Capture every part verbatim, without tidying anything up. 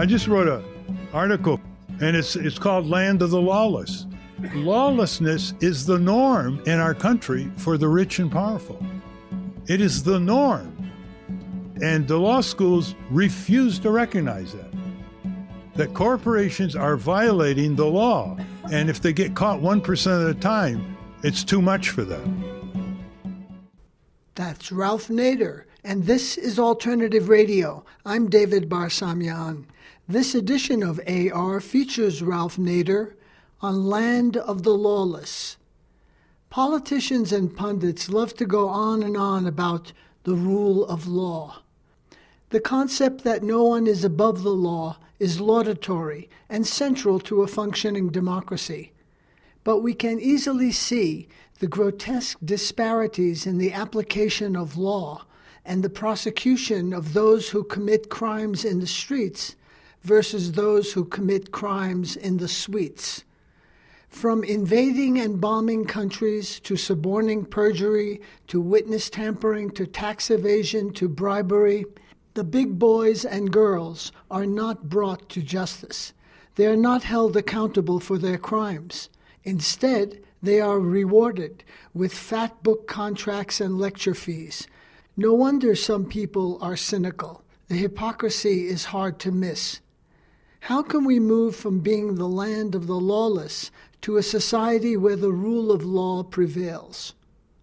I just wrote an article, and it's it's called Land of the Lawless. Lawlessness is the norm in our country for the rich and powerful. It is the norm. And the law schools refuse to recognize that. That corporations are violating the law. And if they get caught one percent of the time, it's too much for them. That's Ralph Nader, and this is Alternative Radio. I'm David Barsamian. This edition of A R features Ralph Nader on Land of the Lawless. Politicians and pundits love to go on and on about the rule of law. The concept that no one is above the law is laudatory and central to a functioning democracy. But we can easily see the grotesque disparities in the application of law and the prosecution of those who commit crimes in the streets versus those who commit crimes in the suites. From invading and bombing countries to suborning perjury to witness tampering to tax evasion to bribery, the big boys and girls are not brought to justice. They are not held accountable for their crimes. Instead, they are rewarded with fat book contracts and lecture fees. No wonder some people are cynical. The hypocrisy is hard to miss. How can we move from being the land of the lawless to a society where the rule of law prevails?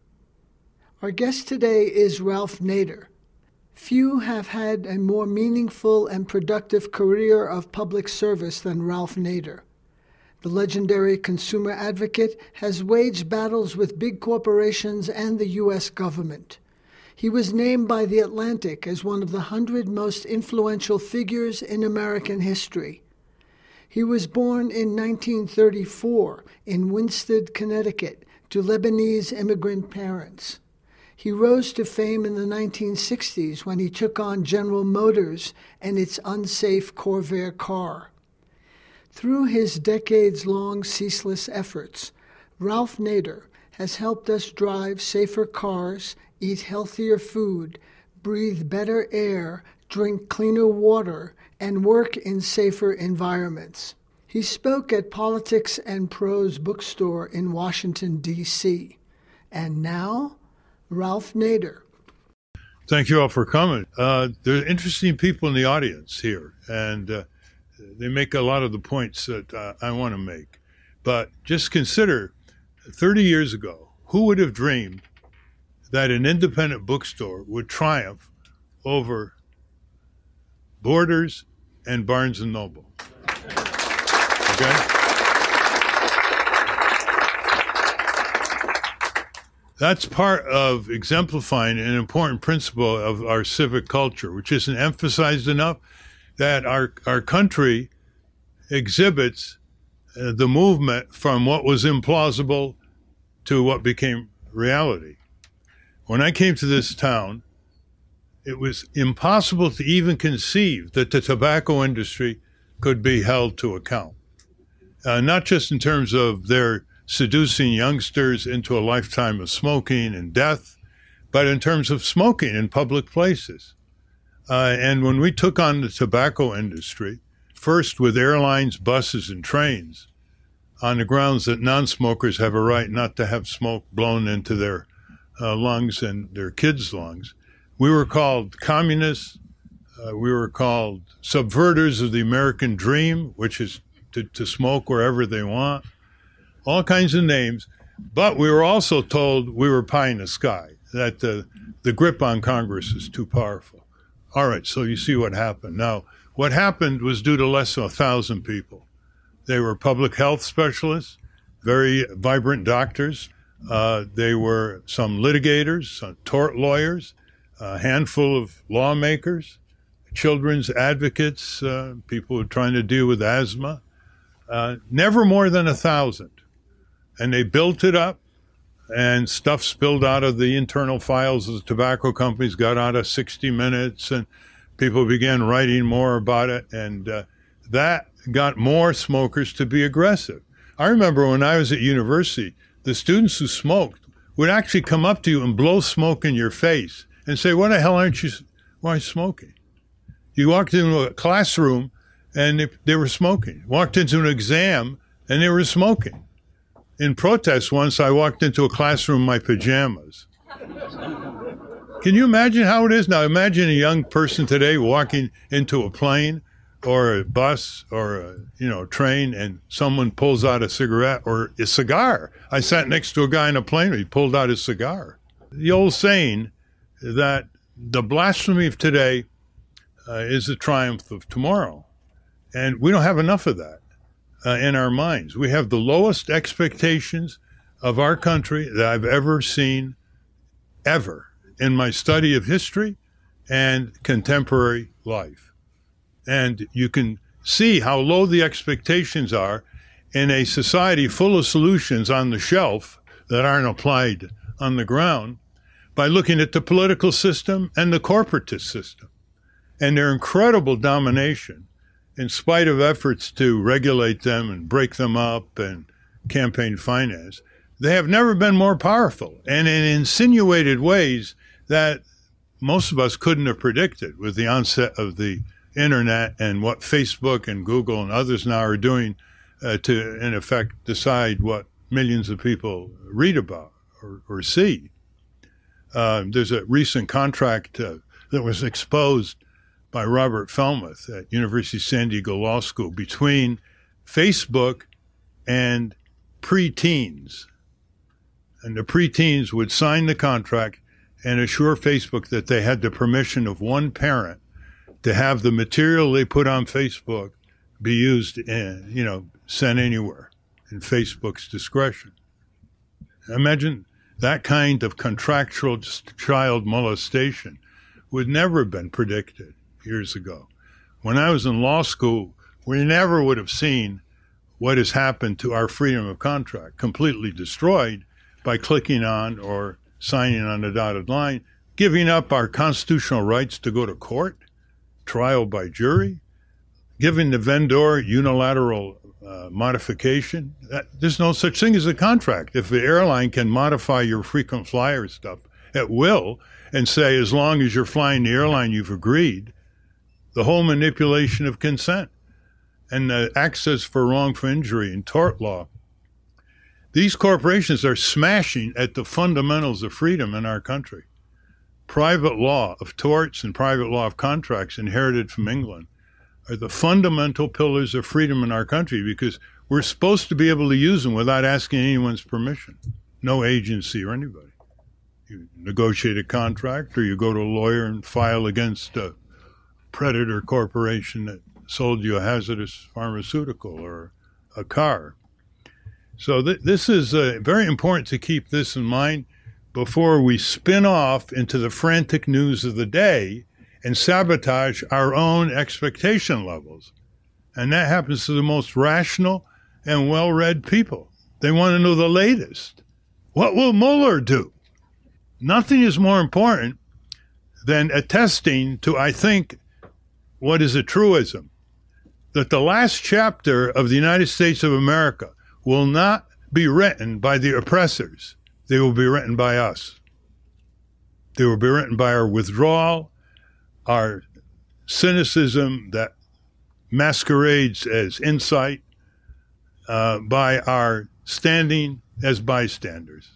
Our guest today is Ralph Nader. Few have had a more meaningful and productive career of public service than Ralph Nader. The legendary consumer advocate has waged battles with big corporations and the U S government. He was named by The Atlantic as one of the hundred most influential figures in American history. He was born in nineteen thirty-four in Winsted, Connecticut, to Lebanese immigrant parents. He rose to fame in the nineteen sixties when he took on General Motors and its unsafe Corvair car. Through his decades-long ceaseless efforts, Ralph Nader has helped us drive safer cars, eat healthier food, breathe better air, drink cleaner water, and work in safer environments. He spoke at Politics and Prose bookstore in Washington, D C And now, Ralph Nader. Thank you all for coming. Uh, there are interesting people in the audience here, and uh, they make a lot of the points that uh, I want to make. But just consider, thirty years ago, who would have dreamed that an independent bookstore would triumph over Borders and Barnes and Noble? Okay? That's part of exemplifying an important principle of our civic culture, which isn't emphasized enough, that our, our country exhibits uh, the movement from what was implausible to what became reality. When I came to this town, it was impossible to even conceive that the tobacco industry could be held to account, uh, not just in terms of their seducing youngsters into a lifetime of smoking and death, but in terms of smoking in public places. Uh, and when we took on the tobacco industry, first with airlines, buses, and trains, on the grounds that non-smokers have a right not to have smoke blown into their uh, lungs and their kids' lungs, we were called communists. Uh, we were called subverters of the American dream, which is to, to smoke wherever they want. All kinds of names, but we were also told we were pie in the sky, that the, the grip on Congress is too powerful. All right, so you see what happened. Now, what happened was due to less than a thousand people. They were public health specialists, very vibrant doctors. Uh, they were some litigators, some tort lawyers, a handful of lawmakers, children's advocates, uh, people who are trying to deal with asthma. Uh, never more than a thousand. And they built it up, and stuff spilled out of the internal files of the tobacco companies, got out of sixty minutes, and people began writing more about it, and uh, that got more smokers to be aggressive. I remember when I was at university, the students who smoked would actually come up to you and blow smoke in your face and say, "What the hell aren't you, why are you smoking?" You walked into a classroom and they, they were smoking. Walked into an exam, and they were smoking. In protest once, I walked into a classroom in my pajamas. Can you imagine how it is now? Imagine a young person today walking into a plane or a bus or a, you know, train, and someone pulls out a cigarette or a cigar. I sat next to a guy in a plane, he pulled out his cigar. The old saying that the blasphemy of today uh, is the triumph of tomorrow. And we don't have enough of that uh, in our minds. We have the lowest expectations of our country that I've ever seen, ever, in my study of history and contemporary life. And you can see how low the expectations are in a society full of solutions on the shelf that aren't applied on the ground by looking at the political system and the corporatist system and their incredible domination in spite of efforts to regulate them and break them up and campaign finance. They have never been more powerful, and in insinuated ways that most of us couldn't have predicted with the onset of the internet and what Facebook and Google and others now are doing uh, to, in effect, decide what millions of people read about or, or see. Uh, there's a recent contract uh, that was exposed by Robert Felmuth at University of San Diego Law School between Facebook and preteens. And the preteens would sign the contract and assure Facebook that they had the permission of one parent to have the material they put on Facebook be used in, you know, sent anywhere in Facebook's discretion. Imagine that kind of contractual child molestation would never have been predicted years ago. When I was in law school, we never would have seen what has happened to our freedom of contract, completely destroyed by clicking on or signing on the dotted line, giving up our constitutional rights to go to court, trial by jury, giving the vendor unilateral uh, modification. That, there's no such thing as a contract. If the airline can modify your frequent flyer stuff at will and say, as long as you're flying the airline, you've agreed, the whole manipulation of consent and the access for wrongful injury and tort law. These corporations are smashing at the fundamentals of freedom in our country. Private law of torts and private law of contracts inherited from England are the fundamental pillars of freedom in our country because we're supposed to be able to use them without asking anyone's permission, no agency or anybody. You negotiate a contract or you go to a lawyer and file against a predator corporation that sold you a hazardous pharmaceutical or a car. So th- this is uh, very important to keep this in mind before we spin off into the frantic news of the day and sabotage our own expectation levels. And that happens to the most rational and well-read people. They want to know the latest. What will Mueller do? Nothing is more important than attesting to, I think, what is a truism, that the last chapter of the United States of America will not be written by the oppressors. They will be written by us. They will be written by our withdrawal, our cynicism that masquerades as insight, uh, by our standing as bystanders.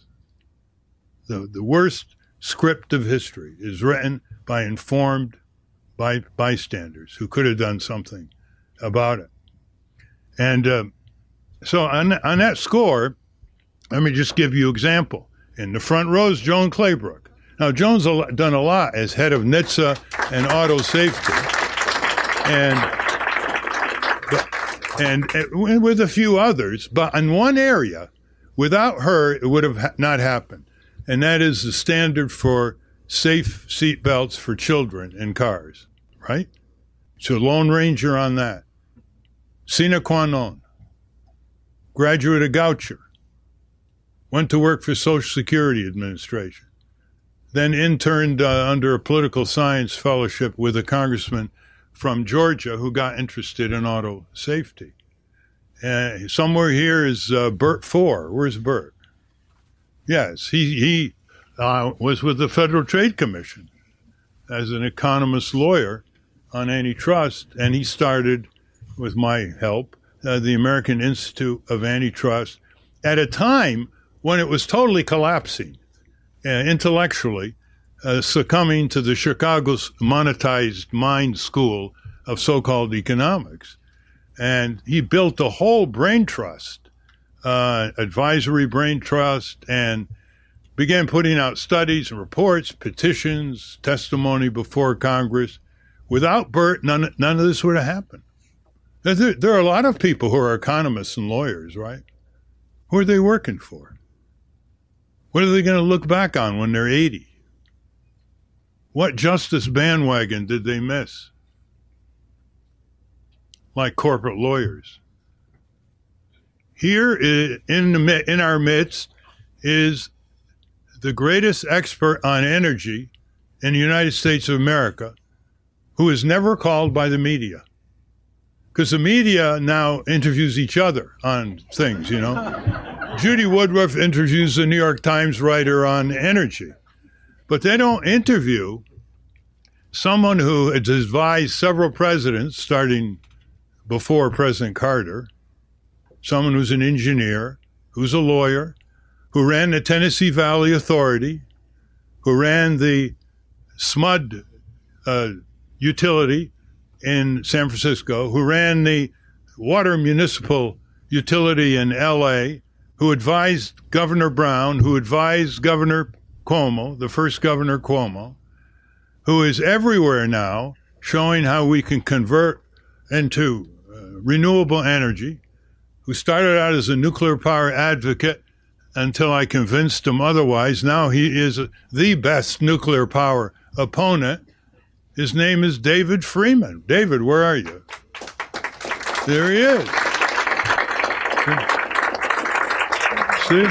The, the worst script of history is written by informed by bystanders who could have done something about it. And uh, so on, on that score, let me just give you an example. In the front row is Joan Claybrook. Now, Joan's a, done a lot as head of N H T S A and auto safety. And, and, and with a few others, but in one area, without her, it would have ha- not happened. And that is the standard for safe seat belts for children in cars, right? So Lone Ranger on that. Sine qua non. Graduate of Goucher. Went to work for Social Security Administration. Then interned uh, under a political science fellowship with a congressman from Georgia who got interested in auto safety. Uh, somewhere here is uh, Bert Four. Where's Bert? Yes, he, he uh, was with the Federal Trade Commission as an economist lawyer on antitrust, and he started with my help, uh, the American Institute of Antitrust, at a time when it was totally collapsing uh, intellectually, uh, succumbing to the Chicago's monetized mind school of so-called economics. And he built a whole brain trust, uh, advisory brain trust, and began putting out studies and reports, petitions, testimony before Congress. Without Bert, none, none of this would have happened. There, there are a lot of people who are economists and lawyers, right? Who are they working for? What are they going to look back on when they're eighty? What justice bandwagon did they miss? Like corporate lawyers. Here in, the, in our midst is the greatest expert on energy in the United States of America, who is never called by the media. Because the media now interviews each other on things, you know. Judy Woodruff interviews the New York Times writer on energy. But they don't interview someone who has advised several presidents, starting before President Carter, someone who's an engineer, who's a lawyer, who ran the Tennessee Valley Authority, who ran the S M U D uh, utility in San Francisco, who ran the water municipal utility in L A, who advised Governor Brown, who advised Governor Cuomo, the first Governor Cuomo, who is everywhere now showing how we can convert into uh, renewable energy, who started out as a nuclear power advocate until I convinced him otherwise. Now he is the best nuclear power opponent. His name is David Freeman. David, where are you? There he is. See?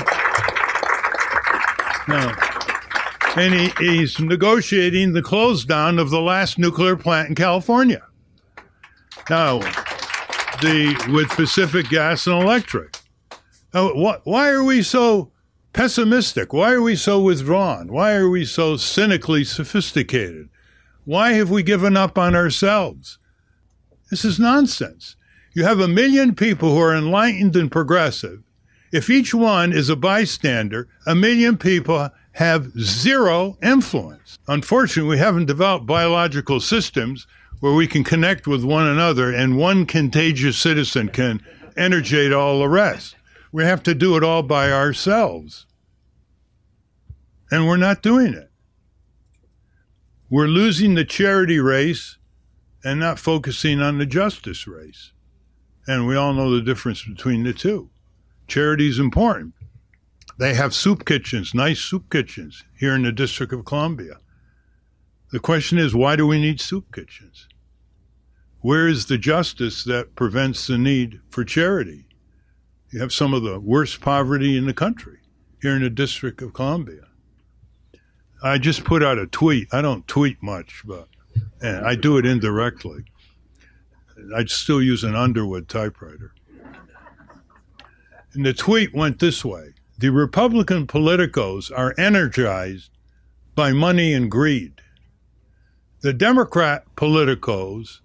Now, and he, he's negotiating the close down of the last nuclear plant in California. Now, the with Pacific Gas and Electric. Now, wh- why are we so pessimistic? Why are we so withdrawn? Why are we so cynically sophisticated? Why have we given up on ourselves? This is nonsense. You have a million people who are enlightened and progressive. If each one is a bystander, a million people have zero influence. Unfortunately, we haven't developed biological systems where we can connect with one another and one contagious citizen can energize all the rest. We have to do it all by ourselves. And we're not doing it. We're losing the charity race and not focusing on the justice race. And we all know the difference between the two. Charity is important. They have soup kitchens, nice soup kitchens here in the District of Columbia. The question is, why do we need soup kitchens? Where is the justice that prevents the need for charity? You have some of the worst poverty in the country here in the District of Columbia. I just put out a tweet. I don't tweet much, but and I do it indirectly. I still use an Underwood typewriter. And the tweet went this way. The Republican politicos are energized by money and greed. The Democrat politicos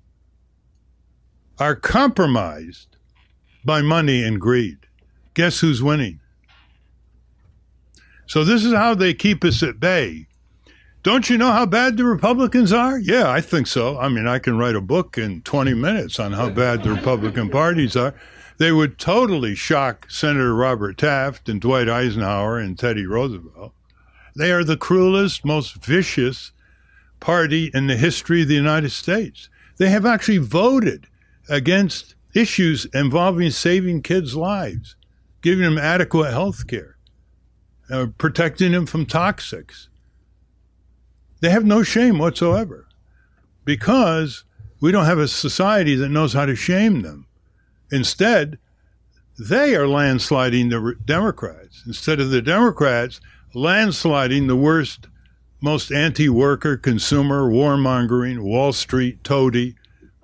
are compromised by money and greed. Guess who's winning? So this is how they keep us at bay. Don't you know how bad the Republicans are? Yeah, I think so. I mean, I can write a book in twenty minutes on how bad the Republican parties are. They would totally shock Senator Robert Taft and Dwight Eisenhower and Teddy Roosevelt. They are the cruelest, most vicious party in the history of the United States. They have actually voted against issues involving saving kids' lives, giving them adequate health care, uh, protecting them from toxics. They have no shame whatsoever because we don't have a society that knows how to shame them. Instead, they are landsliding the Democrats. Instead of the Democrats landsliding the worst, most anti-worker, consumer, warmongering, Wall Street, toady,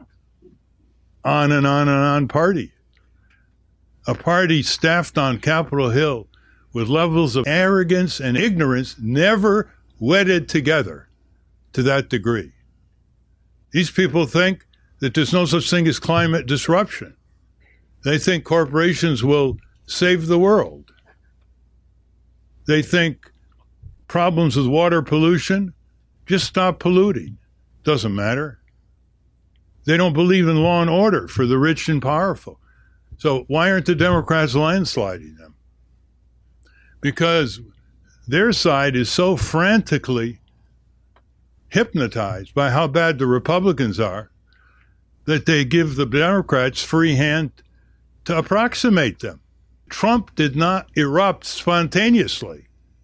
on and on and on party. A party staffed on Capitol Hill with levels of arrogance and ignorance never wedded together to that degree. These people think that there's no such thing as climate disruption. They think corporations will save the world. They think problems with water pollution, just stop polluting. Doesn't matter. They don't believe in law and order for the rich and powerful. So why aren't the Democrats landsliding them? Because their side is so frantically hypnotized by how bad the Republicans are that they give the Democrats free hand to approximate them. Trump did not erupt spontaneously.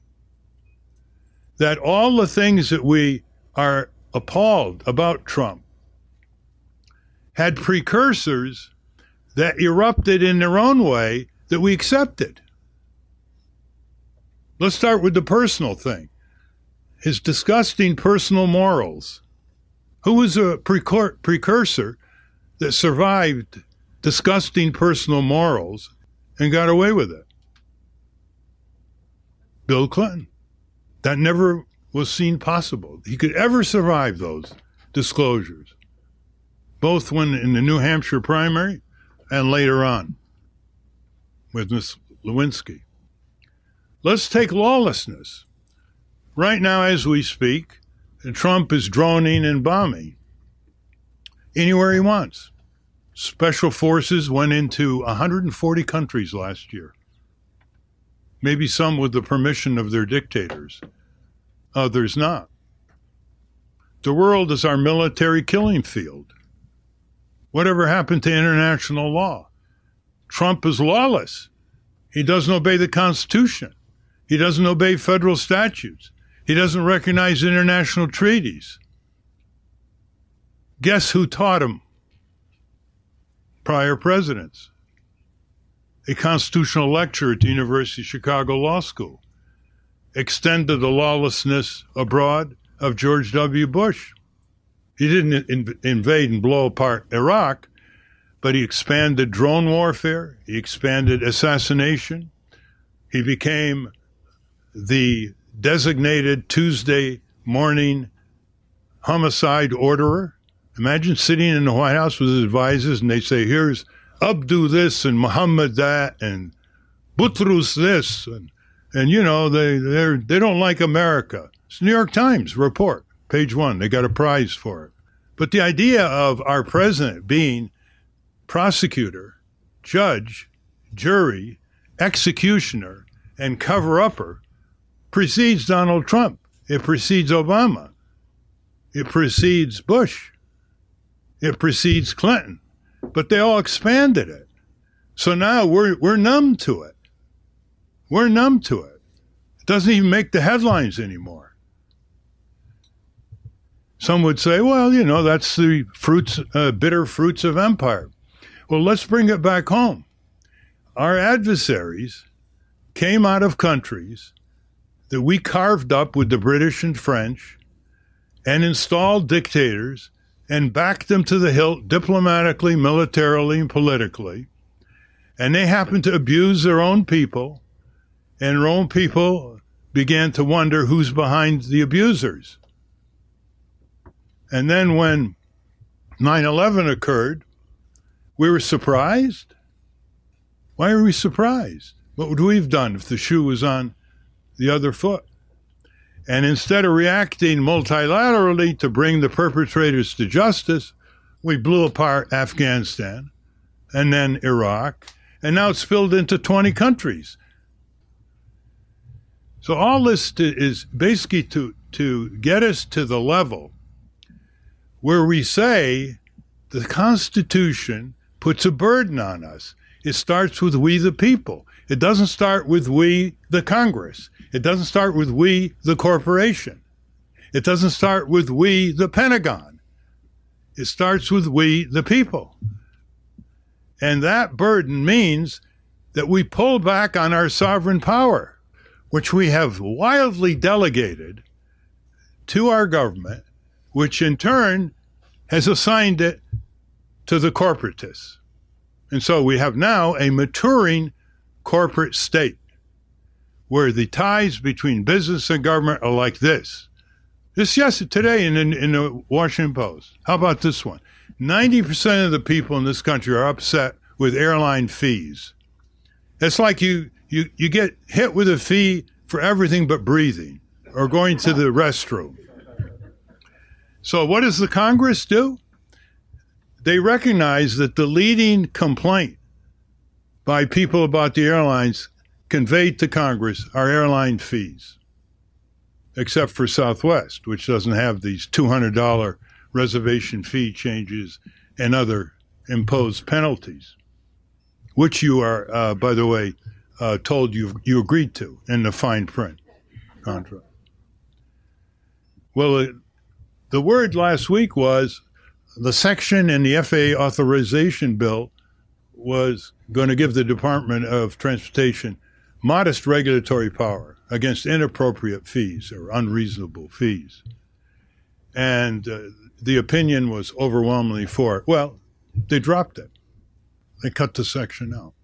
That all the things that we are appalled about Trump had precursors that erupted in their own way that we accepted. Let's start with the personal thing. His disgusting personal morals. Who was a precur- precursor that survived disgusting personal morals and got away with it? Bill Clinton. That never was seen possible. He could ever survive those disclosures, both when in the New Hampshire primary and later on with Miz Lewinsky. Let's take lawlessness. Right now, as we speak, Trump is droning and bombing anywhere he wants. Special forces went into one hundred forty countries last year. Maybe some with the permission of their dictators, others not. The world is our military killing field. Whatever happened to international law? Trump is lawless. He doesn't obey the Constitution. He doesn't obey federal statutes. He doesn't recognize international treaties. Guess who taught him? Prior presidents. A constitutional lecturer at the University of Chicago Law School extended the lawlessness abroad of George W. Bush. He didn't in- invade and blow apart Iraq, but he expanded drone warfare. He expanded assassination. He became the designated Tuesday morning homicide orderer. Imagine sitting in the White House with his advisors and they say, here's Abdu this and Muhammad that and Butrus this. And, and you know, they they they don't like America. It's New York Times report, page one. They got a prize for it. But the idea of our president being prosecutor, judge, jury, executioner, and cover-upper precedes Donald Trump. It precedes Obama. It precedes Bush. It precedes Clinton. But they all expanded it. So now we're we're numb to it. We're numb to it. It doesn't even make the headlines anymore. Some would say, well, you know, that's the fruits, uh, bitter fruits of empire. Well, let's bring it back home. Our adversaries came out of countries that we carved up with the British and French and installed dictators and backed them to the hilt diplomatically, militarily, and politically. And they happened to abuse their own people, and their own people began to wonder who's behind the abusers. And then when nine eleven occurred, we were surprised. Why were we surprised? What would we have done if the shoe was on the other foot? And instead of reacting multilaterally to bring the perpetrators to justice, we blew apart Afghanistan and then Iraq, and now it's spilled into twenty countries. So all this to, is basically to, to get us to the level where we say the Constitution puts a burden on us. It starts with we the people. It doesn't start with we the Congress. It doesn't start with we the corporation. It doesn't start with we the Pentagon. It starts with we the people. And that burden means that we pull back on our sovereign power, which we have wildly delegated to our government, which in turn has assigned it to the corporatists. And so we have now a maturing corporate state where the ties between business and government are like this. This yes today in, in, in the Washington Post. How about this one? ninety percent of the people in this country are upset with airline fees. It's like you, you, you get hit with a fee for everything but breathing or going to the restroom. So what does the Congress do? They recognize that the leading complaint by people about the airlines conveyed to Congress are airline fees, except for Southwest, which doesn't have these two hundred dollars reservation fee changes and other imposed penalties, which you are, uh, by the way, uh, told you you agreed to in the fine print contract. Well, it, the word last week was the section in the F A A authorization bill was going to give the Department of Transportation modest regulatory power against inappropriate fees or unreasonable fees. And uh, the opinion was overwhelmingly for it. Well, they dropped it. They cut the section out.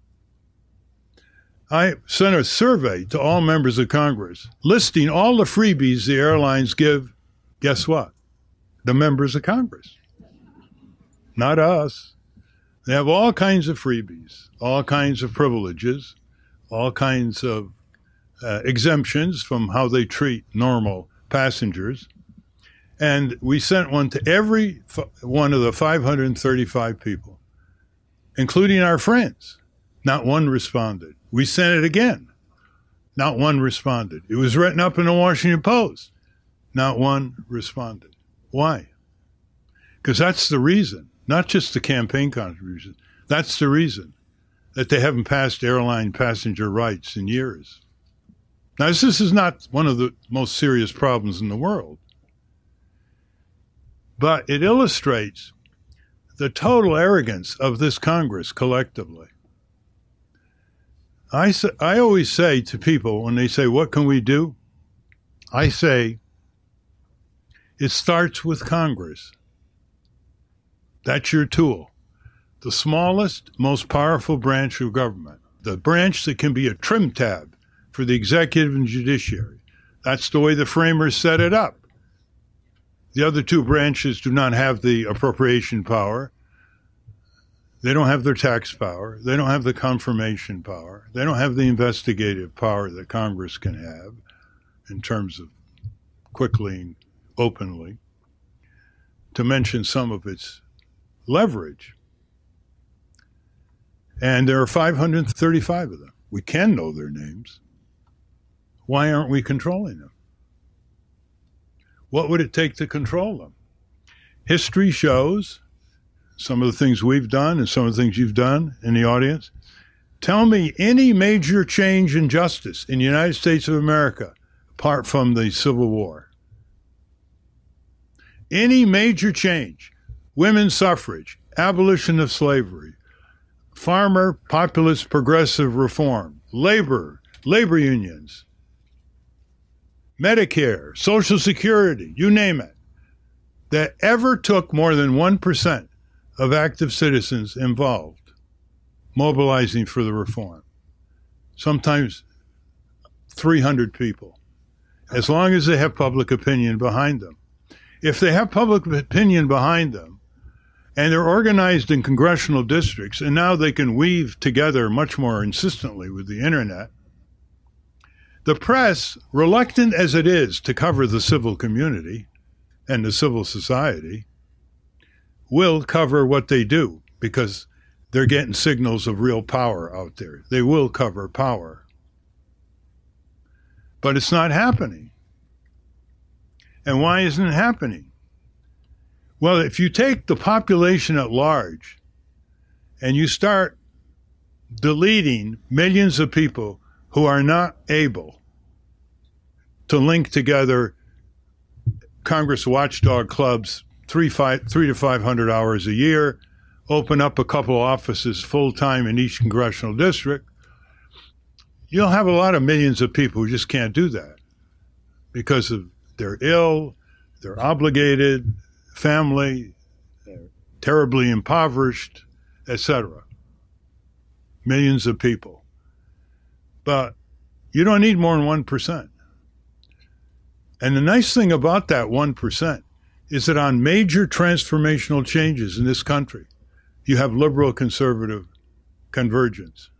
I sent a survey to all members of Congress listing all the freebies the airlines give. Guess what? The members of Congress. Not us. They have all kinds of freebies, all kinds of privileges, all kinds of uh, exemptions from how they treat normal passengers. And we sent one to every f- one of the five hundred thirty-five people, including our friends. Not one responded. We sent it again. Not one responded. It was written up in the Washington Post. Not one responded. Why? Because that's the reason, not just the campaign contributions. That's the reason that they haven't passed airline passenger rights in years. Now, this, this is not one of the most serious problems in the world, but it illustrates the total arrogance of this Congress collectively. I, say, I always say to people when they say, what can we do? I say, it starts with Congress. That's your tool. The smallest, most powerful branch of government. The branch that can be a trim tab for the executive and judiciary. That's the way the framers set it up. The other two branches do not have the appropriation power. They don't have their tax power. They don't have the confirmation power. They don't have the investigative power that Congress can have in terms of quickly and openly, to mention some of its leverage. And there are five hundred thirty-five of them. We can know their names. Why aren't we controlling them? What would it take to control them? History shows some of the things we've done and some of the things you've done in the audience. Tell me any major change in justice in the United States of America apart from the Civil War. Any major change, women's suffrage, abolition of slavery, farmer, populist, progressive reform, labor, labor unions, Medicare, Social Security, you name it, that ever took more than one percent of active citizens involved, mobilizing for the reform. Sometimes three hundred people, as long as they have public opinion behind them. If they have public opinion behind them, and they're organized in congressional districts, and now they can weave together much more insistently with the internet, the press, reluctant as it is to cover the civil community and the civil society, will cover what they do because they're getting signals of real power out there. They will cover power. But it's not happening. And why isn't it happening? Well, if you take the population at large and you start deleting millions of people who are not able to link together Congress watchdog clubs three, five, three to five hundred hours a year, open up a couple of offices full-time in each congressional district, you'll have a lot of millions of people who just can't do that because of they're ill, they're obligated, family, they're terribly impoverished, et cetera. Millions of people. But you don't need more than one percent. And the nice thing about that one percent is that on major transformational changes in this country, you have liberal-conservative convergence.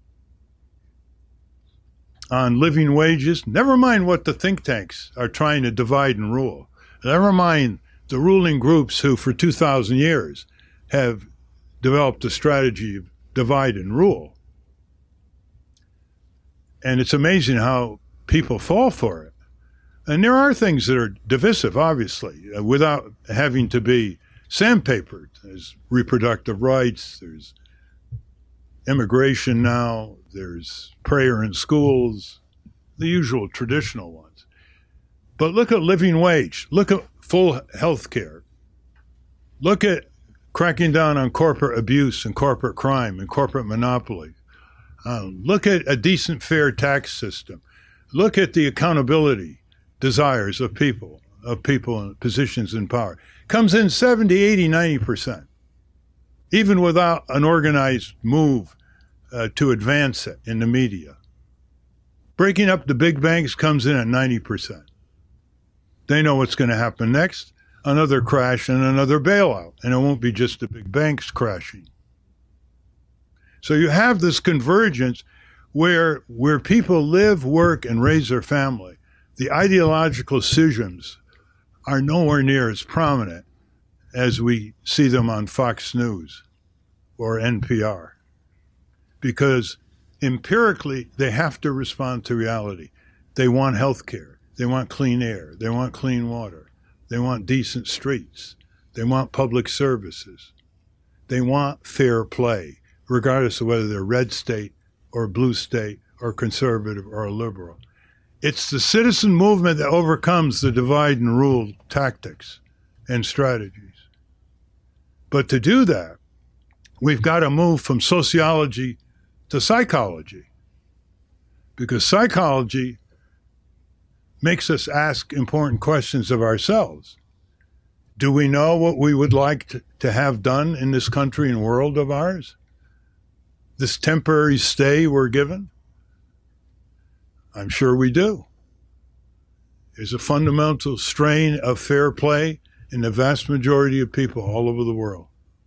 On living wages, never mind what the think tanks are trying to divide and rule. Never mind the ruling groups who, for two thousand years, have developed a strategy of divide and rule. And it's amazing how people fall for it. And there are things that are divisive, obviously, uh, without having to be sandpapered. There's reproductive rights, there's immigration now, there's prayer in schools, the usual traditional ones. But look at living wage, look at full health care, look at cracking down on corporate abuse and corporate crime and corporate monopoly. Um, look at a decent, fair tax system. Look at the accountability desires of people, of people in positions in power. Comes in seventy, eighty, ninety percent, even without an organized move uh, to advance it in the media. Breaking up the big banks comes in at ninety percent. They know what's going to happen next, another crash and another bailout, and it won't be just the big banks crashing. So you have this convergence where where people live, work, and raise their family. The ideological schisms are nowhere near as prominent as we see them on Fox News or N P R, because empirically they have to respond to reality. They want health care. They want clean air. They want clean water. They want decent streets. They want public services. They want fair play, regardless of whether they're red state or blue state or conservative or liberal. It's the citizen movement that overcomes the divide and rule tactics and strategies. But to do that, we've got to move from sociology to psychology, because psychology makes us ask important questions of ourselves. Do we know what we would like to, to have done in this country and world of ours? This temporary stay we're given? I'm sure we do. There's a fundamental strain of fair play in the vast majority of people all over the world.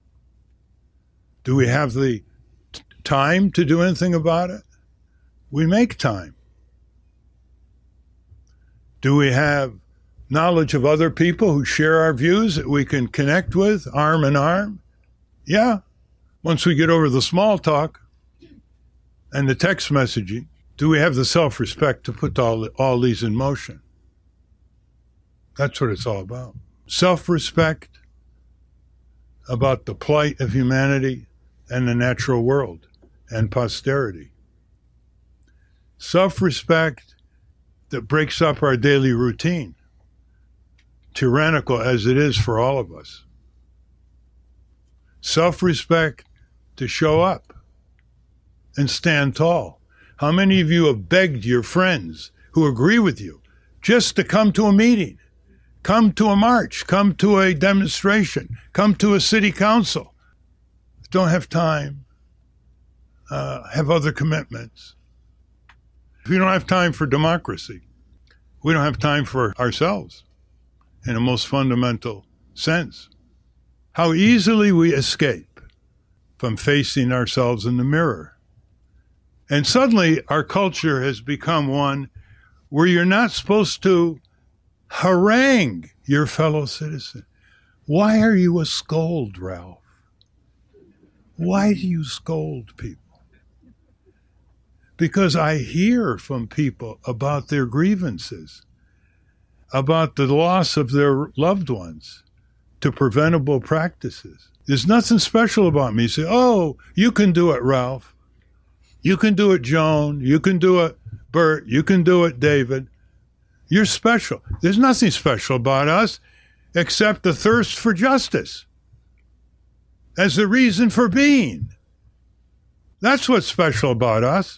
Do we have the t- time to do anything about it? We make time. Do we have knowledge of other people who share our views that we can connect with arm in arm? Yeah, once we get over the small talk and the text messaging. Do we have the self-respect to put all, all these in motion? That's what it's all about. Self-respect about the plight of humanity and the natural world and posterity. Self-respect that breaks up our daily routine, tyrannical as it is for all of us. Self-respect to show up and stand tall. How many of you have begged your friends who agree with you just to come to a meeting, come to a march, come to a demonstration, come to a city council? Don't have time, uh, have other commitments. If we don't have time for democracy, we don't have time for ourselves in a most fundamental sense. How easily we escape from facing ourselves in the mirror. And suddenly our culture has become one where you're not supposed to harangue your fellow citizen. Why are you a scold, Ralph? Why do you scold people? Because I hear from people about their grievances, about the loss of their loved ones to preventable practices. There's nothing special about me. You say, oh, you can do it, Ralph. You can do it, Joan. You can do it, Bert. You can do it, David. You're special. There's nothing special about us except the thirst for justice as the reason for being. That's what's special about us.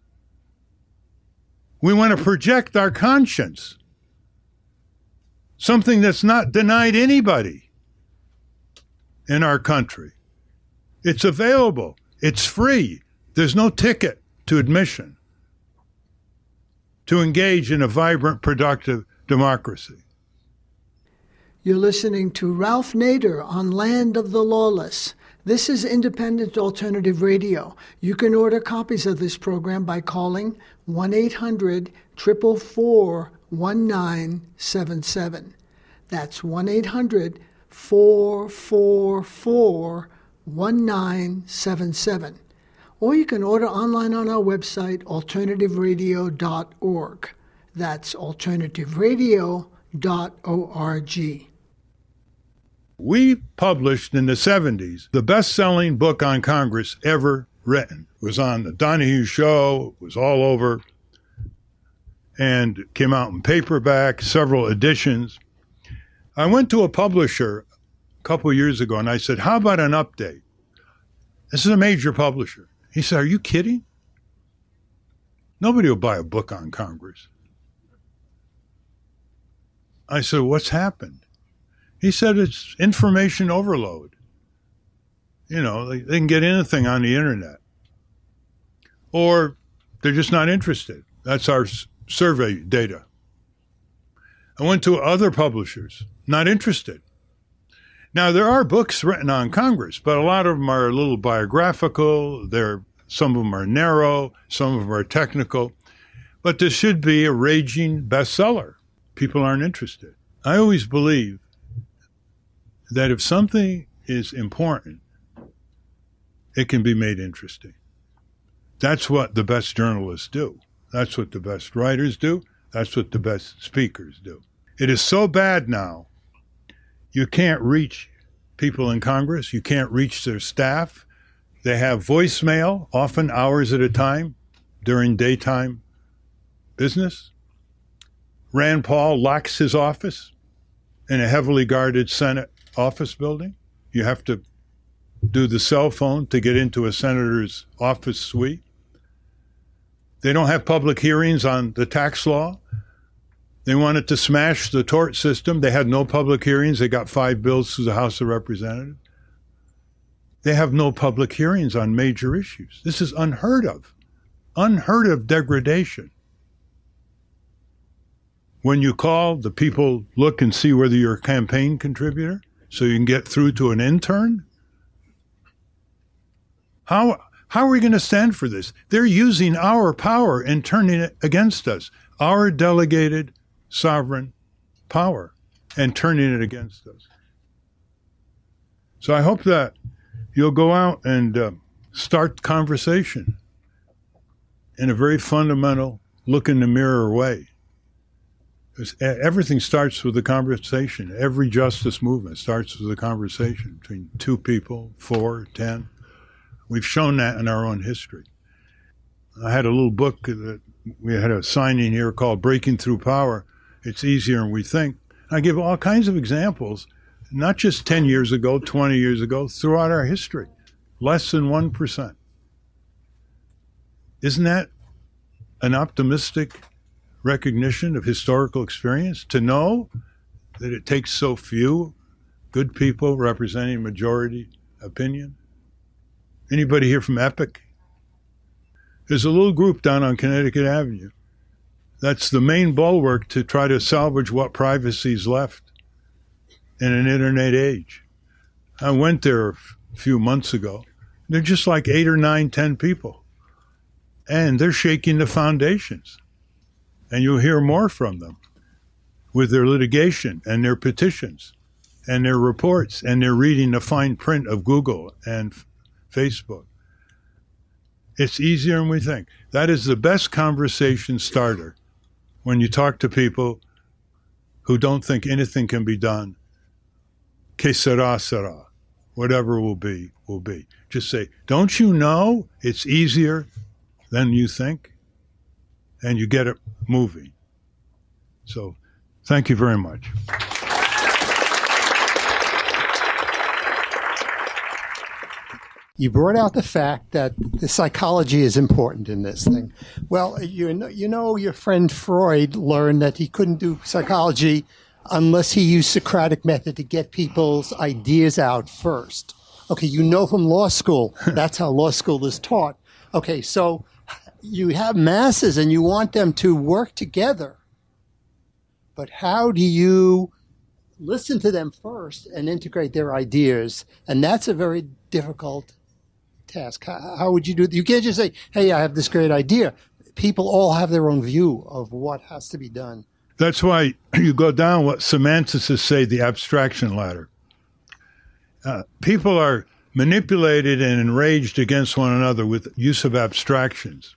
We want to project our conscience, something that's not denied anybody in our country. It's available. It's free. There's no ticket to admission to engage in a vibrant, productive democracy. You're listening to Ralph Nader on Land of the Lawless. This is Independent Alternative Radio. You can order copies of this program by calling one eight hundred, four four four, one nine seven seven. That's one eight hundred, four four four, one nine seven seven. Or you can order online on our website, alternative radio dot org. That's alternative radio dot org. We published in the seventies the best-selling book on Congress ever written. It was on the Donahue Show. It was all over. And came out in paperback, several editions. I went to a publisher a couple of years ago, and I said, how about an update? This is a major publisher. He said, are you kidding? Nobody will buy a book on Congress. I said, what's happened? He said it's information overload. You know, they, they can get anything on the internet. Or they're just not interested. That's our s- survey data. I went to other publishers, not interested. Now, there are books written on Congress, but a lot of them are a little biographical. They're, some of them are narrow. Some of them are technical. But this should be a raging bestseller. People aren't interested. I always believe that if something is important, it can be made interesting. That's what the best journalists do. That's what the best writers do. That's what the best speakers do. It is so bad now, you can't reach people in Congress. You can't reach their staff. They have voicemail, often hours at a time, during daytime business. Rand Paul locks his office in a heavily guarded Senate office building. You have to do the cell phone to get into a senator's office suite. They don't have public hearings on the tax law. They wanted to smash the tort system. They had no public hearings. They got five bills through the House of Representatives. They have no public hearings on major issues. This is unheard of. Unheard of degradation. When you call, the people look and see whether you're a campaign contributor so you can get through to an intern. How how are we going to stand for this? They're using our power and turning it against us, our delegated sovereign power, and turning it against us. So I hope that you'll go out and uh, start conversation in a very fundamental, look in the mirror way. Everything starts with a conversation. Every justice movement starts with a conversation between two people, four, ten. We've shown that in our own history. I had a little book that we had a signing here called Breaking Through Power. It's easier than we think. I give all kinds of examples, not just ten years ago, twenty years ago, throughout our history. Less than one percent. Isn't that an optimistic recognition of historical experience, to know that it takes so few good people representing majority opinion? Anybody here from EPIC? There's a little group down on Connecticut Avenue. That's the main bulwark to try to salvage what privacy's left in an internet age. I went there a few months ago. They're just like eight or nine, ten people. And they're shaking the foundations. And you'll hear more from them with their litigation and their petitions and their reports, and they're reading the fine print of Google and f- Facebook. It's easier than we think. That is the best conversation starter when you talk to people who don't think anything can be done. Que sera, sera. Whatever will be, will be. Just say, don't you know it's easier than you think? And you get it moving. So thank you very much. You brought out the fact that the psychology is important in this thing. Well, you know, you know, your friend Freud learned that he couldn't do psychology unless he used Socratic method to get people's ideas out first. Okay, you know from law school, that's how law school is taught. Okay, so you have masses and you want them to work together. But how do you listen to them first and integrate their ideas. And that's a very difficult task. How, how would you do it? You can't just say, hey, I have this great idea. People all have their own view of what has to be done. That's why you go down what semanticists say, the abstraction ladder. Uh, people are manipulated and enraged against one another with use of abstractions,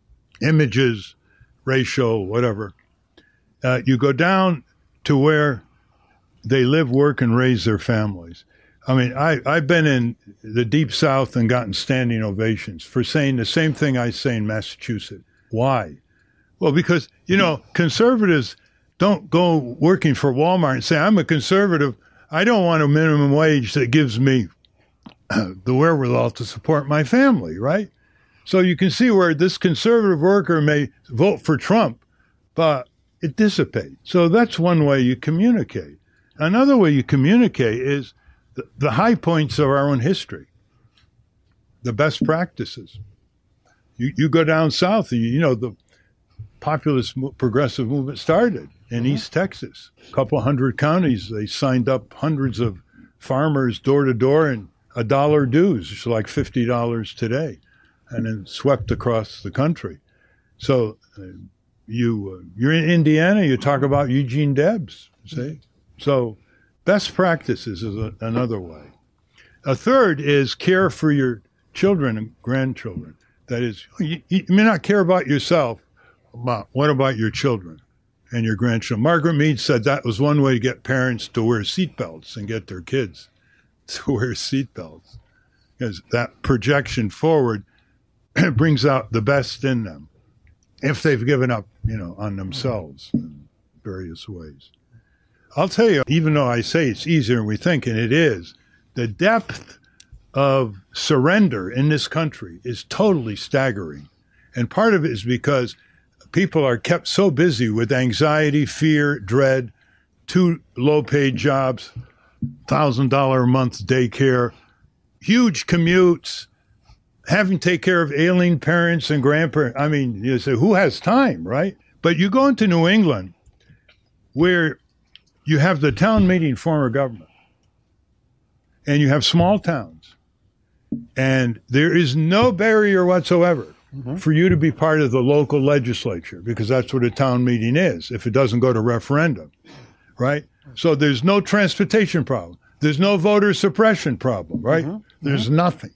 images, racial, whatever. Uh, you go down to where they live, work, and raise their families. I mean, I, I've been in the Deep South and gotten standing ovations for saying the same thing I say in Massachusetts. Why? Well, because, you know, conservatives don't go working for Walmart and say, I'm a conservative. I don't want a minimum wage that gives me uh, the wherewithal to support my family, right? So you can see where this conservative worker may vote for Trump, but it dissipates. So that's one way you communicate. Another way you communicate is the, the high points of our own history, the best practices. You, you go down south, and you, you know, the populist progressive movement started in mm-hmm. East Texas. A couple hundred counties, they signed up hundreds of farmers door to door and a dollar dues, which is like fifty dollars today, and then swept across the country. So uh, you, uh, you're in Indiana, you talk about Eugene Debs, see? So best practices is a, another way. A third is care for your children and grandchildren. That is, you, you may not care about yourself, but what about your children and your grandchildren? Margaret Mead said that was one way to get parents to wear seatbelts and get their kids to wear seatbelts, because that projection forward brings out the best in them if they've given up, you know, on themselves in various ways. I'll tell you, even though I say it's easier than we think, and it is, the depth of surrender in this country is totally staggering. And part of it is because people are kept so busy with anxiety, fear, dread, two low-paid jobs, one thousand dollars a month daycare, huge commutes, having to take care of ailing parents and grandparents. I mean, you say, who has time, right? But you go into New England, where you have the town meeting form of government, and you have small towns, and there is no barrier whatsoever mm-hmm. for you to be part of the local legislature, because that's what a town meeting is, if it doesn't go to referendum, right? So there's no transportation problem. There's no voter suppression problem, right? Mm-hmm. There's mm-hmm. nothing.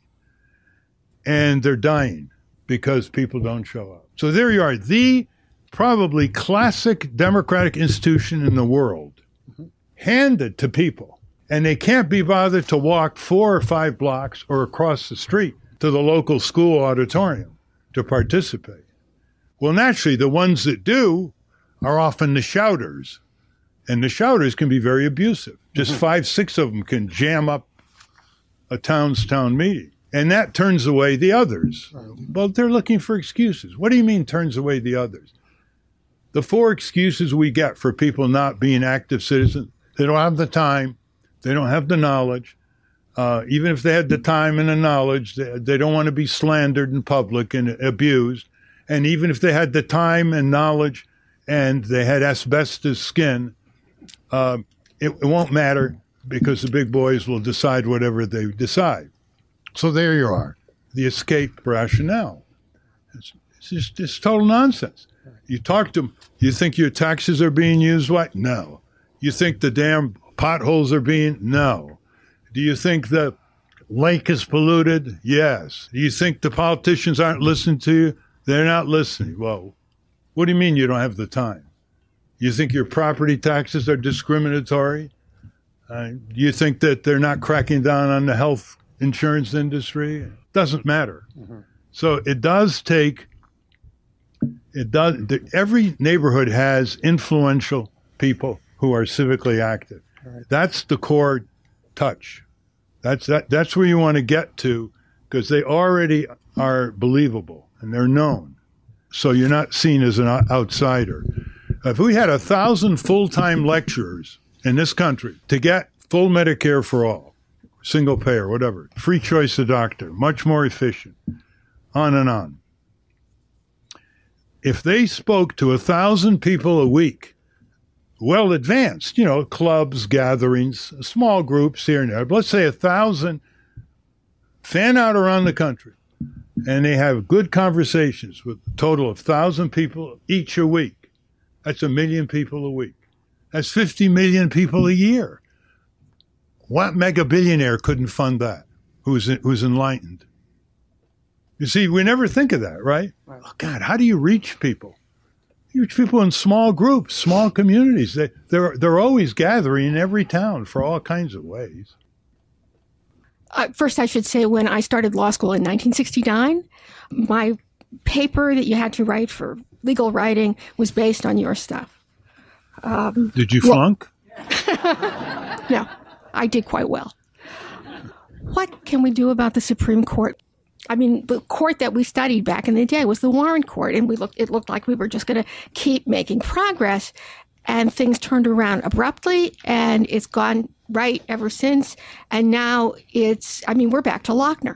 And they're dying because people don't show up. So there you are, the probably classic democratic institution in the world, mm-hmm. handed to people. And they can't be bothered to walk four or five blocks or across the street to the local school auditorium to participate. Well, naturally, the ones that do are often the shouters. And the shouters can be very abusive. Just mm-hmm. five, six of them can jam up a town's town meeting. And that turns away the others. Right. Well, they're looking for excuses. What do you mean turns away the others? The four excuses we get for people not being active citizens: they don't have the time, they don't have the knowledge. Uh, even if they had the time and the knowledge, they, they don't want to be slandered in public and abused. And even if they had the time and knowledge and they had asbestos skin, uh, it, it won't matter, because the big boys will decide whatever they decide. So there you are, the escape rationale. It's, it's just it's total nonsense. You talk to them, you think your taxes are being used right? No. You think the damn potholes are being? No. Do you think the lake is polluted? Yes. Do you think the politicians aren't listening to you? They're not listening. Well, what do you mean you don't have the time? You think your property taxes are discriminatory? Uh, do you think that they're not cracking down on the health insurance industry? It doesn't matter. Mm-hmm. So it does take, it does, the, every neighborhood has influential people who are civically active. Right. That's the core touch. That's that. That's where you want to get to, because they already are believable and they're known. So you're not seen as an outsider. If we had a thousand full-time lecturers in this country to get full Medicare for all, single payer, whatever, free choice of doctor, much more efficient, on and on. If they spoke to a thousand people a week well advanced, you know, clubs, gatherings, small groups here and there. But let's say a thousand fan out around the country, and they have good conversations with a total of one thousand people each a week. That's a million people a week. That's fifty million people a year. What mega billionaire couldn't fund that, who's, who's enlightened? You see, we never think of that, right? right? Oh, God, how do you reach people? You reach people in small groups, small communities. They, they're, they're always gathering in every town for all kinds of ways. Uh, first, I should say, when I started law school in nineteen sixty-nine, my paper that you had to write for legal writing was based on your stuff. Um, Did you flunk? Well, no, I did quite well. What can we do about the Supreme Court? I mean, the court that we studied back in the day was the Warren Court, and we looked. It looked like we were just going to keep making progress, and things turned around abruptly, and it's gone right ever since. And now it's, I mean, we're back to Lochner.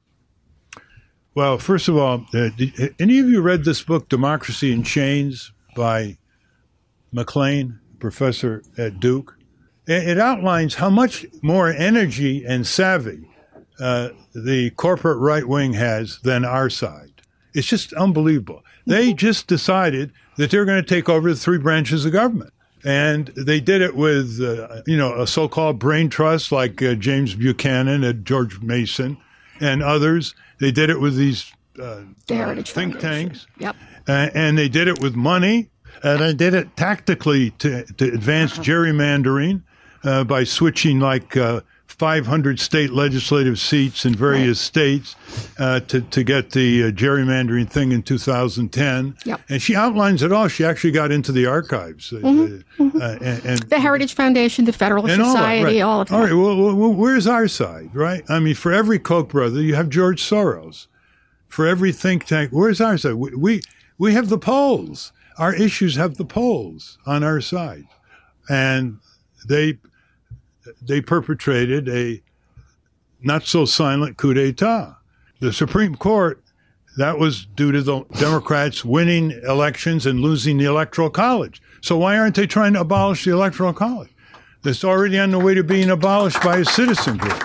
Well, first of all, uh, did any of you read this book, Democracy in Chains, by McLean, professor at Duke? It, it outlines how much more energy and savvy uh, the corporate right wing has than our side. It's just unbelievable. They just decided that they're going to take over the three branches of government. And they did it with, uh, you know, a so-called brain trust like uh, James Buchanan and George Mason and others. They did it with these uh, the Heritage uh, think Foundation. tanks. Yep. Uh, and they did it with money. And they did it tactically to, to advance gerrymandering uh, by switching like uh, five hundred state legislative seats in various right. states uh, to, to get the uh, gerrymandering thing in two thousand ten. Yep. And she outlines it all. She actually got into the archives. Mm-hmm. Uh, uh, and, and the Heritage Foundation, the Federalist Society, all, right. all of that. All right, well, well, where's our side, right? I mean, for every Koch brother, you have George Soros. For every think tank, where's our side? We, we, we have the polls. Our issues have the polls on our side. And they they perpetrated a not-so-silent coup d'etat. The Supreme Court, that was due to the Democrats winning elections and losing the Electoral College. So why aren't they trying to abolish the Electoral College? It's already on the way to being abolished by a citizen group.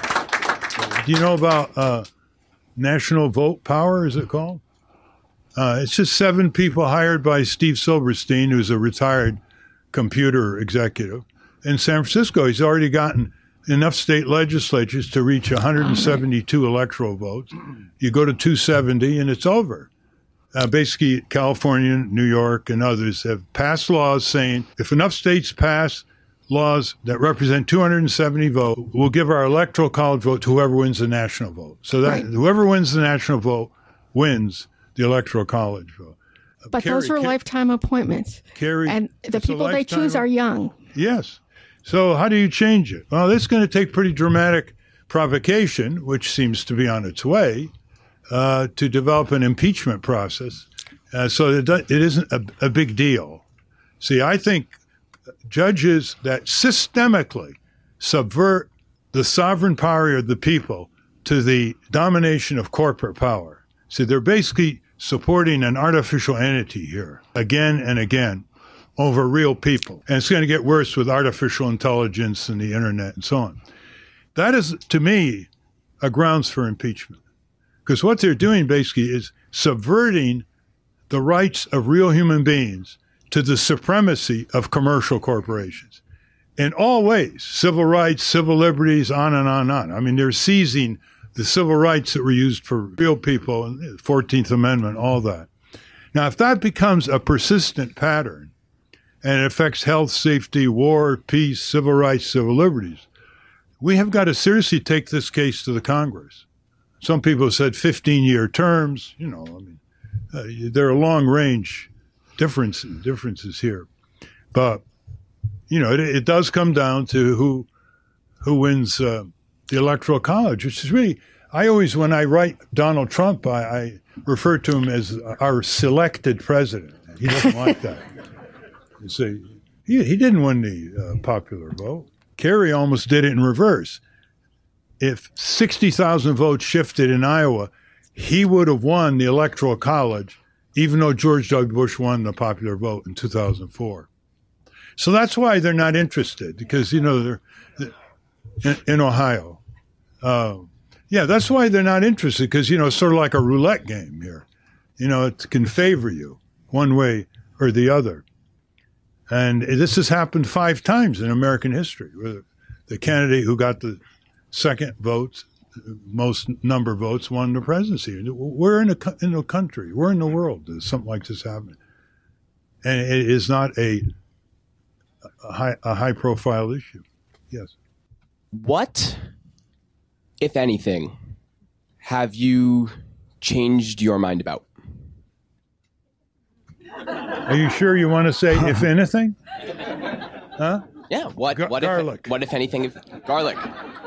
Do you know about uh, National Vote Power, is it called? Uh, it's just seven people hired by Steve Silberstein, who's a retired computer executive. In San Francisco, he's already gotten enough state legislatures to reach one hundred seventy-two electoral votes. You go to two seventy, and it's over. Uh, basically, California, New York, and others have passed laws saying if enough states pass laws that represent two hundred seventy votes, we'll give our electoral college vote to whoever wins the national vote. So that right. whoever wins the national vote wins the electoral college vote. But Kerry, those are Kerry, lifetime appointments. Kerry, and the people they choose are young. Yes. So how do you change it? Well, it's going to take pretty dramatic provocation, which seems to be on its way, uh, to develop an impeachment process. Uh, so it, it isn't a, a big deal. See, I think judges that systemically subvert the sovereign power of the people to the domination of corporate power. See, they're basically supporting an artificial entity here again and again over real people. And it's going to get worse with artificial intelligence and the internet and so on. That is, to me, a grounds for impeachment. Because what they're doing basically is subverting the rights of real human beings to the supremacy of commercial corporations. In all ways, civil rights, civil liberties, on and on and on. I mean, they're seizing the civil rights that were used for real people, and the fourteenth Amendment, all that. Now, if that becomes a persistent pattern, and it affects health, safety, war, peace, civil rights, civil liberties, we have got to seriously take this case to the Congress. Some people have said fifteen-year terms. You know, I mean, uh, there are long-range differences differences here. But, you know, it, it does come down to who who wins uh, the Electoral College, which is really, I always, when I write Donald Trump, I, I refer to him as our selected president. He doesn't like that. You see, he, he didn't win the uh, popular vote. Kerry almost did it in reverse. If sixty thousand votes shifted in Iowa, he would have won the Electoral College, even though George W. Bush won the popular vote in two thousand four. So that's why they're not interested, because, you know, they're in, in Ohio. Uh, yeah, that's why they're not interested, because, you know, it's sort of like a roulette game here. You know, it can favor you one way or the other. And this has happened five times in American history, where the candidate who got the second votes, most number of votes, won the presidency. We're in a, in a country, we're in the world, there's something like this happening. And it is not a, a high, a high profile issue. Yes. What, if anything, have you changed your mind about? Are you sure you want to say if anything? Huh? Yeah. What? Gar- what garlic. if? What if anything? If, garlic.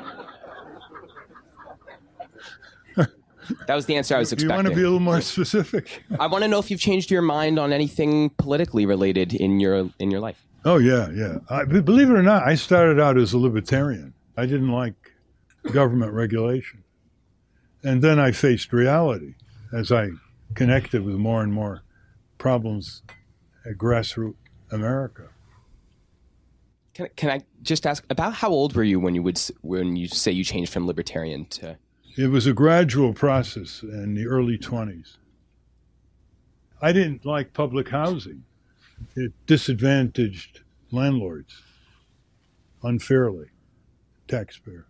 That was the answer I was expecting. You want to be a little more specific? I want to know if you've changed your mind on anything politically related in your in your life. Oh yeah, yeah. I, believe it or not, I started out as a libertarian. I didn't like government regulation, and then I faced reality as I connected with more and more problems at grassroots America. Can, can I just ask about how old were you when you would when you say you changed from libertarian to? It was a gradual process in the early twenties. I didn't like public housing. It disadvantaged landlords unfairly, taxpayer.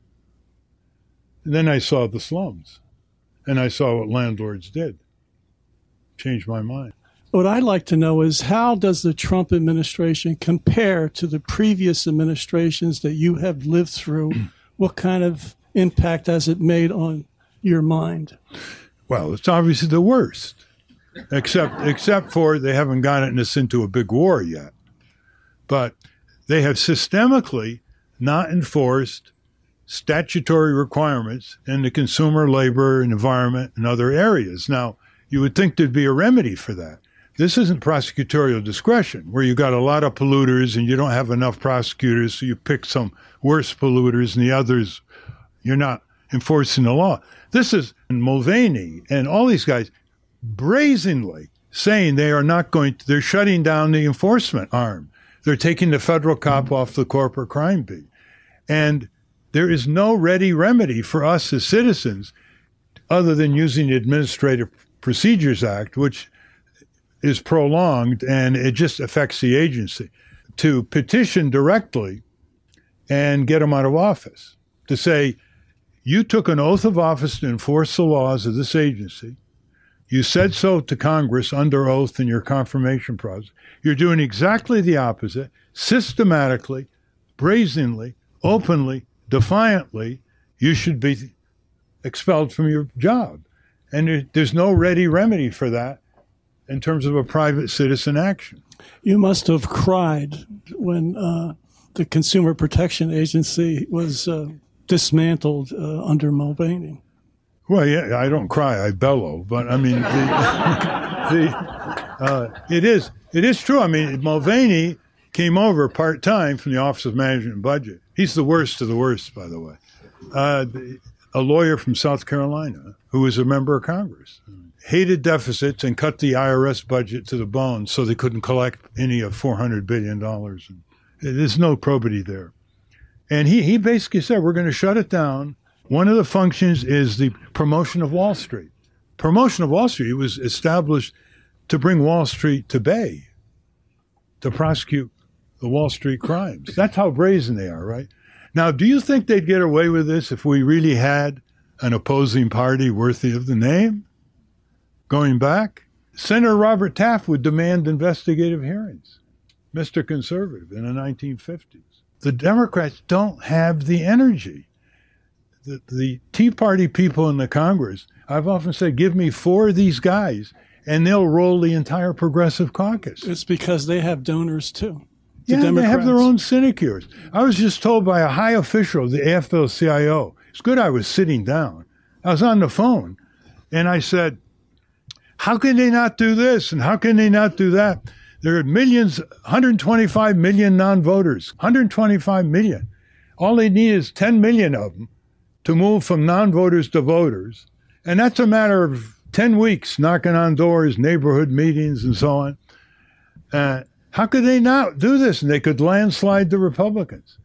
And then I saw the slums, and I saw what landlords did. Changed my mind. What I'd like to know is, how does the Trump administration compare to the previous administrations that you have lived through? What kind of impact has it made on your mind? Well, it's obviously the worst, except except for they haven't gotten us into a big war yet. But they have systemically not enforced statutory requirements in the consumer, labor, and environment and other areas. Now, you would think there'd be a remedy for that. This isn't prosecutorial discretion, where you got a lot of polluters and you don't have enough prosecutors, so you pick some worse polluters and the others, you're not enforcing the law. This is Mulvaney and all these guys brazenly saying they are not going to, they're shutting down the enforcement arm. They're taking the federal cop off the corporate crime beat. And there is no ready remedy for us as citizens other than using the Administrative Procedures Act, which is prolonged and it just affects the agency, to petition directly and get them out of office. To say, you took an oath of office to enforce the laws of this agency. You said so to Congress under oath in your confirmation process. You're doing exactly the opposite, systematically, brazenly, openly, defiantly. You should be expelled from your job. And there, there's no ready remedy for that in terms of a private citizen action. You must have cried when uh, the Consumer Protection Agency was uh, dismantled uh, under Mulvaney. Well, yeah, I don't cry, I bellow. But I mean, the, the, uh, it is it is true. I mean, Mulvaney came over part-time from the Office of Management and Budget. He's the worst of the worst, by the way. Uh, the, a lawyer from South Carolina who was a member of Congress. Hated deficits and cut the I R S budget to the bone so they couldn't collect any of four hundred billion dollars. There's no probity there. And he, he basically said, we're going to shut it down. One of the functions is the promotion of Wall Street. Promotion of Wall Street was established to bring Wall Street to bay, to prosecute the Wall Street crimes. That's how brazen they are, right? Now, do you think they'd get away with this if we really had an opposing party worthy of the name? Going back, Senator Robert Taft would demand investigative hearings, Mister Conservative, in the nineteen fifties. The Democrats don't have the energy. The, the Tea Party people in the Congress, I've often said, give me four of these guys, and they'll roll the entire Progressive Caucus. It's because they have donors, too. The yeah, Democrats. They have their own sinecures. I was just told by a high official of the A F L C I O, it's good I was sitting down. I was on the phone, and I said, how can they not do this, and how can they not do that? There are millions, one hundred twenty-five million non-voters, one hundred twenty-five million. All they need is ten million of them to move from non-voters to voters. And that's a matter of ten weeks, knocking on doors, neighborhood meetings, and so on. Uh, How could they not do this? And they could landslide the Republicans.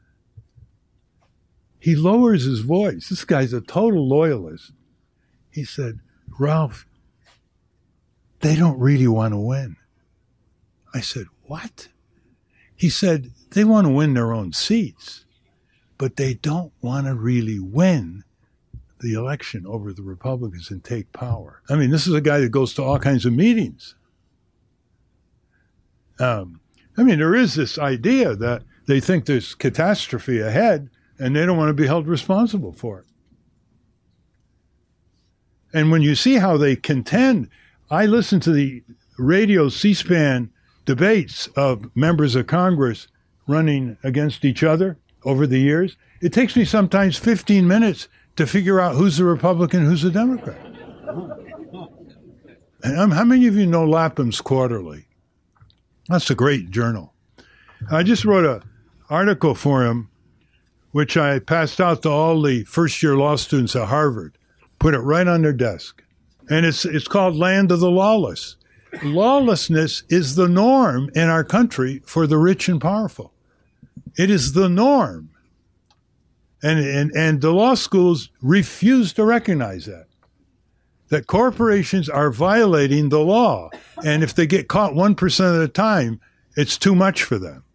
He lowers his voice. This guy's a total loyalist. He said, Ralph, they don't really want to win. I said, what? He said, they want to win their own seats, but they don't want to really win the election over the Republicans and take power. I mean, this is a guy that goes to all kinds of meetings. Um, I mean, there is this idea that they think there's catastrophe ahead and they don't want to be held responsible for it. And when you see how they contend, I listen to the radio C-SPAN debates of members of Congress running against each other over the years. It takes me sometimes fifteen minutes to figure out who's a Republican, who's a Democrat. And um, how many of you know Lapham's Quarterly? That's a great journal. I just wrote an article for him, which I passed out to all the first-year law students at Harvard, put it right on their desk. And it's it's called Land of the Lawless. Lawlessness is the norm in our country for the rich and powerful. It is the norm. And, and, and the law schools refuse to recognize that, that corporations are violating the law. And if they get caught one percent of the time, it's too much for them.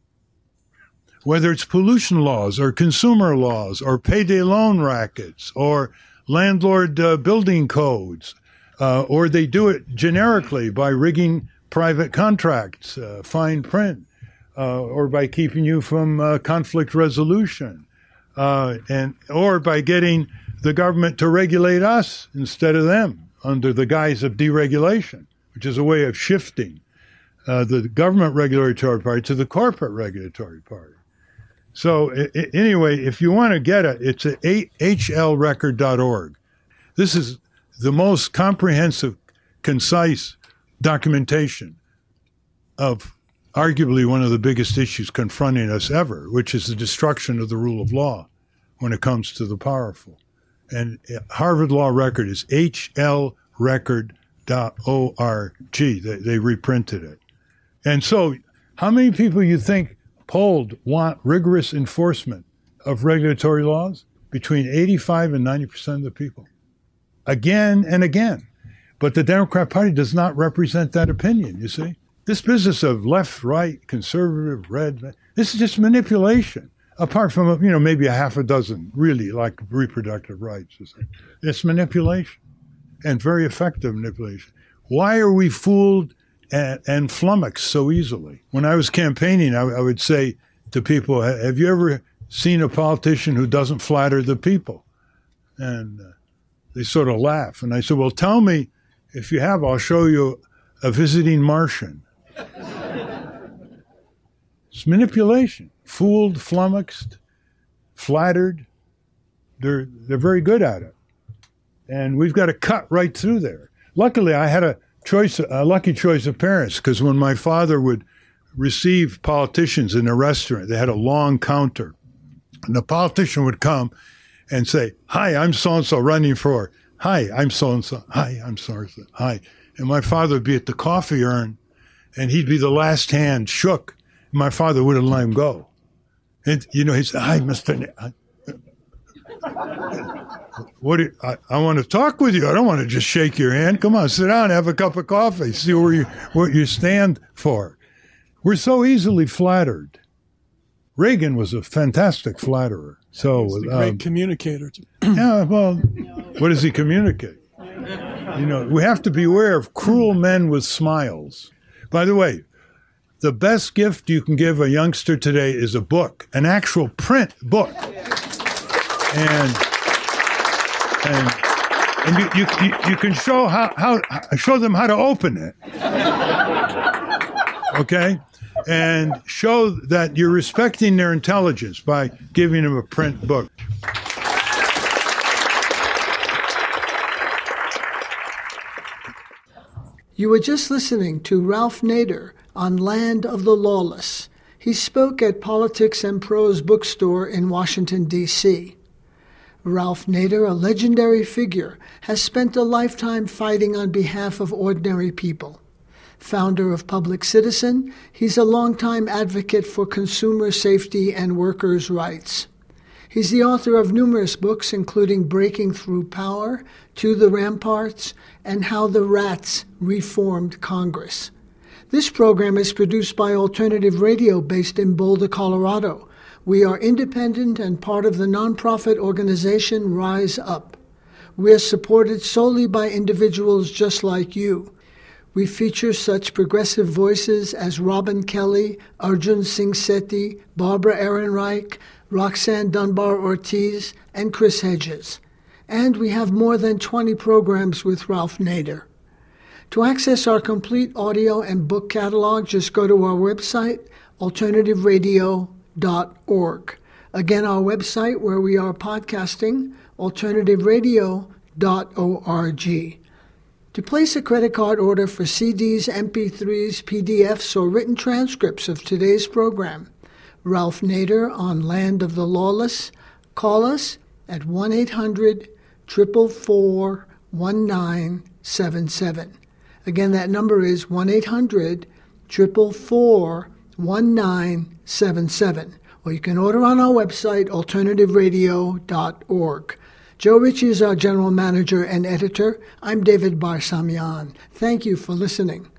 Whether it's pollution laws or consumer laws or payday loan rackets or landlord uh, building codes, uh, or they do it generically by rigging private contracts, uh, fine print, uh, or by keeping you from uh, conflict resolution, uh, and or by getting the government to regulate us instead of them under the guise of deregulation, which is a way of shifting uh, the government regulatory party to the corporate regulatory party. So I- I- anyway, if you want to get it, it's at H L record dot org. This is the most comprehensive, concise documentation of arguably one of the biggest issues confronting us ever, which is the destruction of the rule of law when it comes to the powerful. And Harvard Law Record is H L record dot org. They, they reprinted it. And so how many people you think polled want rigorous enforcement of regulatory laws? Between eighty-five and ninety percent of the people. Again and again. But the Democrat Party does not represent that opinion, you see. This business of left, right, conservative, red, this is just manipulation. Apart from, you know, maybe a half a dozen really like reproductive rights. It's manipulation, and very effective manipulation. Why are we fooled and, and flummoxed so easily? When I was campaigning, I, I would say to people, have you ever seen a politician who doesn't flatter the people? And uh, they sort of laugh. And I said, well, tell me, if you have, I'll show you a visiting Martian. It's manipulation. Fooled, flummoxed, flattered. They're, they're very good at it. And we've got to cut right through there. Luckily, I had a choice, a lucky choice of parents, because when my father would receive politicians in a restaurant, they had a long counter. And the politician would come and say, hi, I'm so-and-so running for, hi, I'm so-and-so, hi, I'm so-and-so, hi. And my father would be at the coffee urn, and he'd be the last hand shook. My father wouldn't let him go. And, you know, he said, hi, Mister N- what? Do you, I, I want to talk with you. I don't want to just shake your hand. Come on, sit down, have a cup of coffee, see where you, what you stand for. We're so easily flattered. Reagan was a fantastic flatterer. So, He's a great um, communicator. yeah, well, what does he communicate? You know, we have to beware of cruel men with smiles. By the way, the best gift you can give a youngster today is a book, an actual print book. And and and you you, you, you can show how, how show them how to open it. Okay? And show that you're respecting their intelligence by giving them a print book. You were just listening to Ralph Nader on Land of the Lawless. He spoke at Politics and Prose bookstore in Washington, D C Ralph Nader, a legendary figure, has spent a lifetime fighting on behalf of ordinary people. founder of Public Citizen. He's a longtime advocate for consumer safety and workers' rights. He's the author of numerous books, including Breaking Through Power, To the Ramparts, and How the Rats Reformed Congress. This program is produced by Alternative Radio based in Boulder, Colorado. We are independent and part of the nonprofit organization Rise Up. We are supported solely by individuals just like you. We feature such progressive voices as Robin Kelly, Arjun Singh Sethi, Barbara Ehrenreich, Roxanne Dunbar-Ortiz, and Chris Hedges. And we have more than twenty programs with Ralph Nader. To access our complete audio and book catalog, just go to our website, alternative radio dot org. Again, our website where we are podcasting, alternative radio dot org. To place a credit card order for C Ds, M P threes, P D Fs, or written transcripts of today's program, Ralph Nader on Land of the Lawless, call us at one eight hundred, four four four, one nine seven seven. Again, that number is one eight hundred, four four four, one nine seven seven. Or you can order on our website, alternative radio dot org. Joe Ritchie is our general manager and editor. I'm David Barsamian. Thank you for listening.